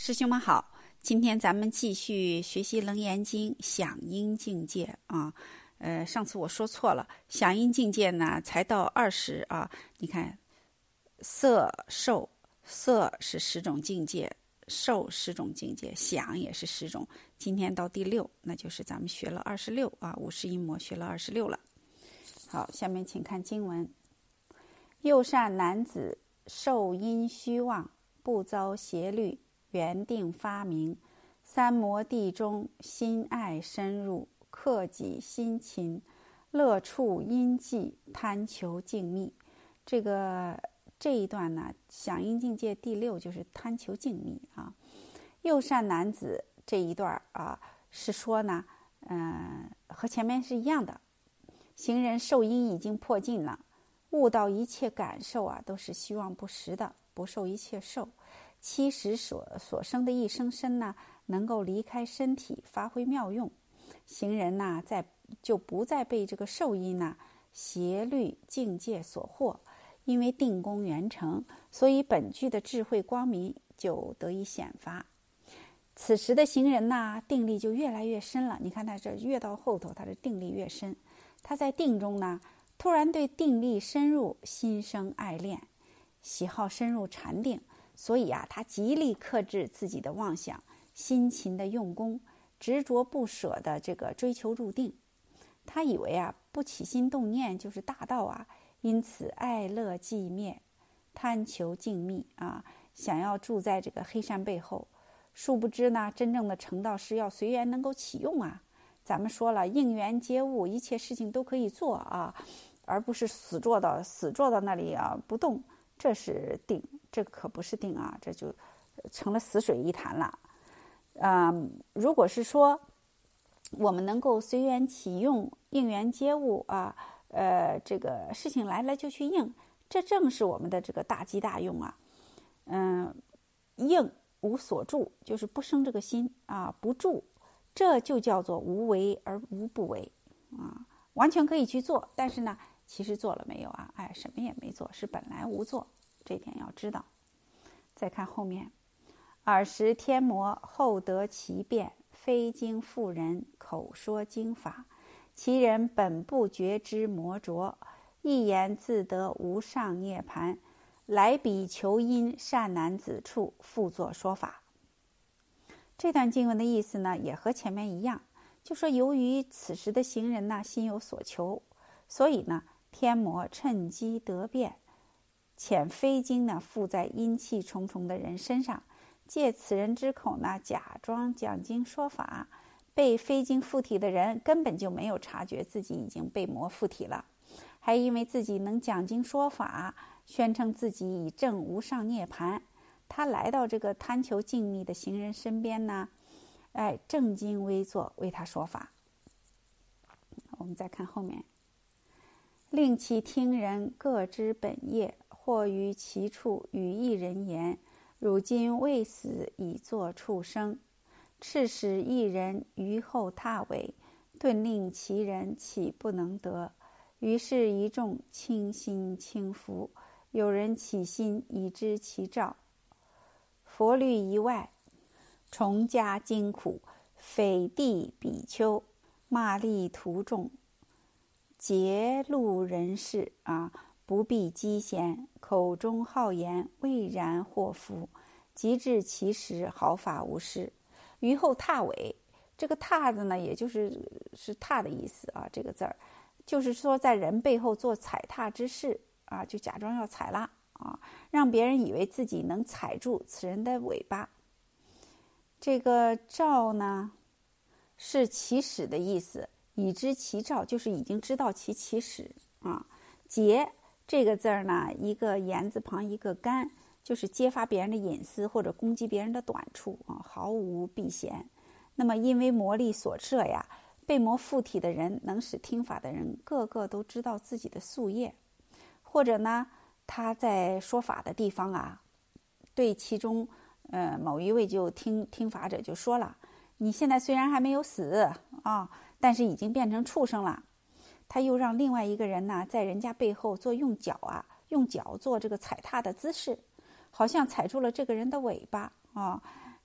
师兄们好，今天咱们继续学习《楞严经》响应境界啊。上次我说错了，响应境界呢才到20啊。你看，色受，色是10种境界，受10种境界，响也是10种。今天到第6，那就是咱们学了26啊，50音魔学了26了。好，下面请看经文：右善男子受因虚妄，不遭邪律，原定发明，三摩地中心爱深入，克己心勤，乐处因际，贪求静谧。这一段呢，响应境界第6就是贪求静谧啊。右善男子这一段啊，是说呢，和前面是一样的。行人受因已经破尽了，悟到一切感受啊，都是虚妄不实的，不受一切受。其实所生的一生身呢，能够离开身体，发挥妙用。行人呢，就不再被这个受因呢邪律境界所惑，因为定功圆成，所以本具的智慧光明就得以显发。此时的行人呢，定力就越来越深了。你看他这越到后头，他的定力越深。他在定中呢，突然对定力深入心生爱恋，喜好深入禅定，所以啊，他极力克制自己的妄想，辛勤的用功，执着不舍的这个追求入定。他以为啊，不起心动念就是大道啊，因此爱乐寂灭，贪求静谧啊，想要住在这个黑山背后。殊不知呢，真正的成道是要随缘能够起用啊。咱们说了，应缘接物，一切事情都可以做啊，而不是死坐到那里啊不动，这是定，这可不是定啊，这就成了死水一潭了。如果是说我们能够随缘起用，应缘接物啊，这个事情来了就去应，这正是我们的这个大机大用啊。应无所住，就是不生这个心啊，不住。这就叫做无为而无不为啊，完全可以去做，但是呢，其实做了没有啊？什么也没做，是本来无做，这点要知道。再看后面，尔时天魔后得其变，非经妇人口说经法，其人本不觉知魔浊，一言自得无上涅盘，来彼求因善男子处，复作说法。这段经文的意思呢，也和前面一样，就说由于此时的行人呢心有所求，所以呢天魔趁机得变，遣非经呢附在阴气重重的人身上，借此人之口呢假装讲经说法，被非经附体的人根本就没有察觉自己已经被魔附体了，还因为自己能讲经说法，宣称自己已证无上涅槃。他来到这个贪求静谧的行人身边呢，正襟危坐为他说法。我们再看后面，令其听人各知本业，或于其处与一人言，汝今未死已作畜生，赤使一人于后踏尾，顿令其人岂不能得？于是一众倾心轻服，有人起心以知其兆。佛律以外，重加惊苦，匪地比丘，骂詈徒众，劫路人士啊，不必积闲，口中好言，未然祸福，及至其时，毫发无失。于后踏尾，这个踏字呢，也就是踏的意思啊，这个字儿就是说在人背后做踩踏之事啊，就假装要踩了啊，让别人以为自己能踩住此人的尾巴。这个兆呢，是起始的意思，已知其兆就是已经知道其起始啊。揭这个字呢，一个言字旁一个干，就是揭发别人的隐私或者攻击别人的短处啊，毫无避嫌。那么因为魔力所摄呀，被魔附体的人，能使听法的人个个都知道自己的宿业，或者呢他在说法的地方啊，对其中某一位就听法者就说了，你现在虽然还没有死啊，但是已经变成畜生了。他又让另外一个人呢，在人家背后用脚做这个踩踏的姿势，好像踩住了这个人的尾巴啊。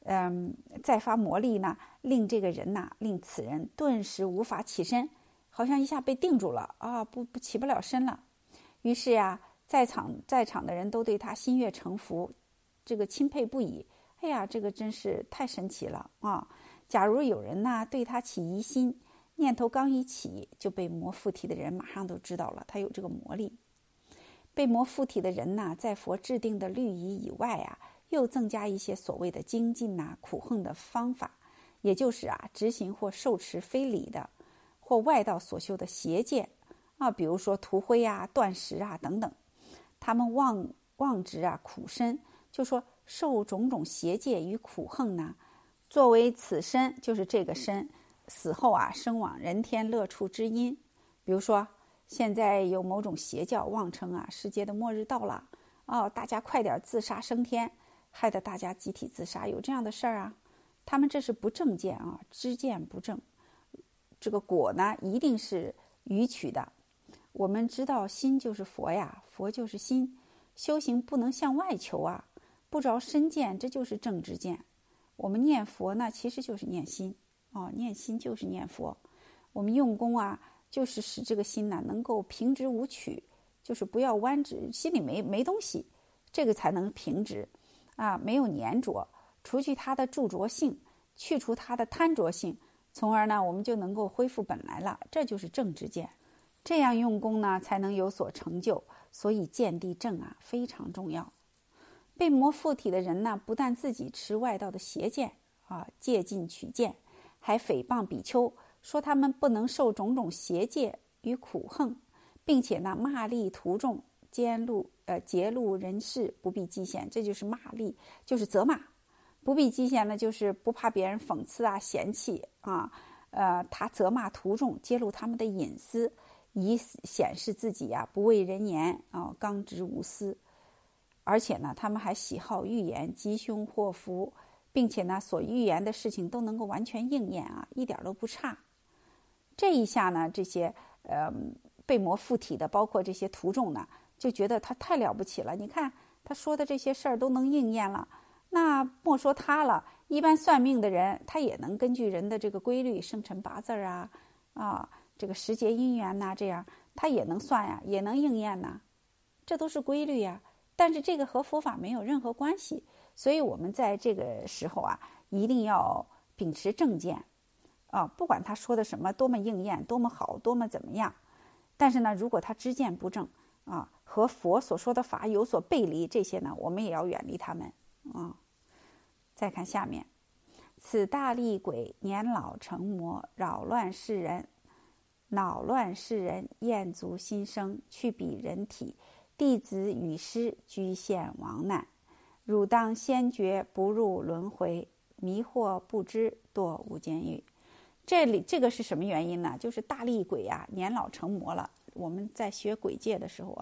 再发魔力呢，令这个人呐，令此人顿时无法起身，好像一下被定住了啊，不起不了身了。于是呀，在场的人都对他心悦诚服，这个钦佩不已。哎呀，这个真是太神奇了啊！假如有人呢对他起疑心，念头刚一起，就被魔附体的人马上都知道了，他有这个魔力。被魔附体的人呢，在佛制定的律仪以外啊，又增加一些所谓的精进呐、苦横的方法，也就是执行或受持非礼的，或外道所修的邪戒啊，比如说涂灰啊、断食啊等等。他们妄执苦身，就说受种种邪戒与苦横呢，作为此身，就是这个身死后生往人天乐处之因。比如说现在有某种邪教妄称世界的末日到了大家快点自杀升天，害得大家集体自杀，有这样的事儿他们这是不正见知见不正，这个果呢一定是愚曲的。我们知道心就是佛呀，佛就是心，修行不能向外求不着身见，这就是正知见。我们念佛呢，其实就是念心念心就是念佛。我们用功就是使这个心呢能够平直无曲，就是不要弯直，心里没东西，这个才能平直没有粘着，除去它的著着性，去除它的贪着性，从而呢我们就能够恢复本来了，这就是正知见。这样用功呢才能有所成就，所以见地正非常重要。被魔附体的人呢，不但自己持外道的邪见借禁取见，还诽谤比丘，说他们不能受种种邪戒与苦横，并且呢骂詈徒众，揭露人事，不必讥嫌。这就是骂詈，就是责骂。不必讥嫌呢，就是不怕别人讽刺嫌弃他责骂徒众，揭露他们的隐私，以显示自己不畏人言刚直无私。而且呢，他们还喜好预言吉凶祸福，并且呢，所预言的事情都能够完全应验一点都不差。这一下呢，这些被魔附体的，包括这些徒众呢，就觉得他太了不起了。你看他说的这些事儿都能应验了，那莫说他了，一般算命的人，他也能根据人的这个规律、生辰八字这个时节姻缘这样他也能算也能应验这都是规律但是这个和佛法没有任何关系，所以我们在这个时候一定要秉持正见不管他说的什么多么应验，多么好，多么怎么样，但是呢，如果他知见不正和佛所说的法有所背离，这些呢，我们也要远离他们再看下面，此大厉鬼年老成魔，扰乱世人，恼乱世人，厌足心生，去彼人体，弟子与师居陷亡难，汝当先觉，不入轮回，迷惑不知，堕无间狱。这个是什么原因呢？就是大厉鬼年老成魔了。我们在学鬼戒的时候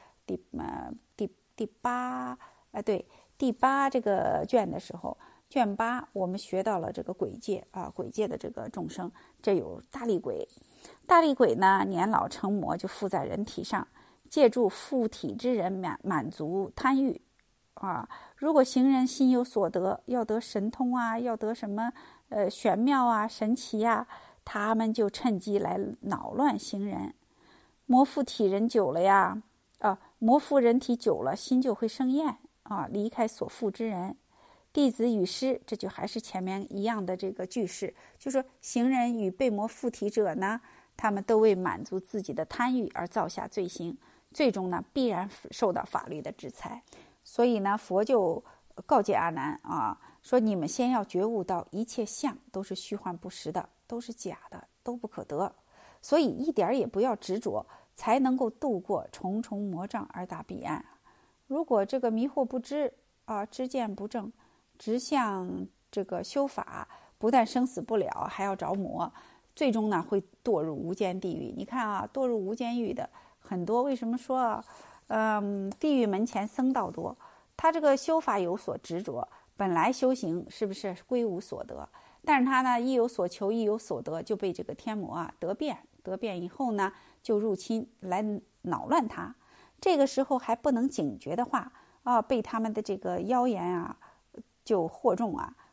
第八这个卷的时候，卷8我们学到了这个鬼戒鬼戒的这个众生，这有大厉鬼。大厉鬼呢，年老成魔，就附在人体上，借助附体之人满足贪欲如果行人心有所得，要得神通要得什么玄妙神奇他们就趁机来恼乱行人。魔附体人久了魔附人体久了，心就会生厌离开所附之人。弟子与师，这就还是前面一样的这个句式，就说行人与被魔附体者呢，他们都为满足自己的贪欲而造下罪行，最终呢必然受到法律的制裁。所以呢，佛就告诫阿难说你们先要觉悟到一切相都是虚幻不实的，都是假的，都不可得，所以一点也不要执着，才能够度过重重魔障而达彼岸。如果这个迷惑不知知见不正，直向这个修法，不但生死不了，还要着魔，最终呢会堕入无间地狱。你看堕入无间狱的很多，为什么说地狱门前僧道多？他这个修法有所执着，本来修行是不是归无所得，但是他呢一有所求，一有所得，就被这个天魔得变以后呢，就入侵来恼乱他。这个时候还不能警觉的话被他们的这个妖言就惑众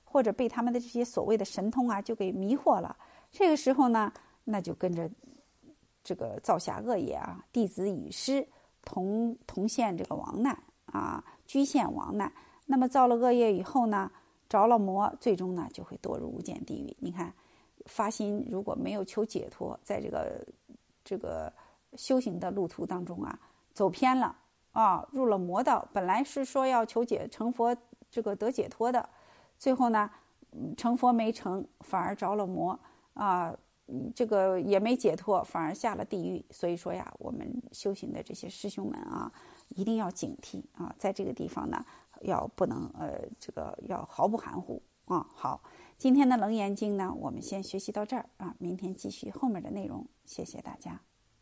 或者被他们的这些所谓的神通啊就给迷惑了。这个时候呢，那就跟着这个造下恶业啊，弟子与师同现这个亡难啊，居现亡难。那么造了恶业以后呢，着了魔，最终呢就会堕入无间地狱。你看，发心如果没有求解脱，在这个修行的路途当中啊，走偏了啊，入了魔道。本来是说要求成佛，这个得解脱的，最后呢，成佛没成，反而着了魔啊，这个也没解脱，反而下了地狱。所以说呀，我们修行的这些师兄们啊，一定要警惕啊，在这个地方呢，不能这个要毫不含糊啊。好，今天的《楞严经》呢，我们先学习到这儿啊，明天继续后面的内容。谢谢大家。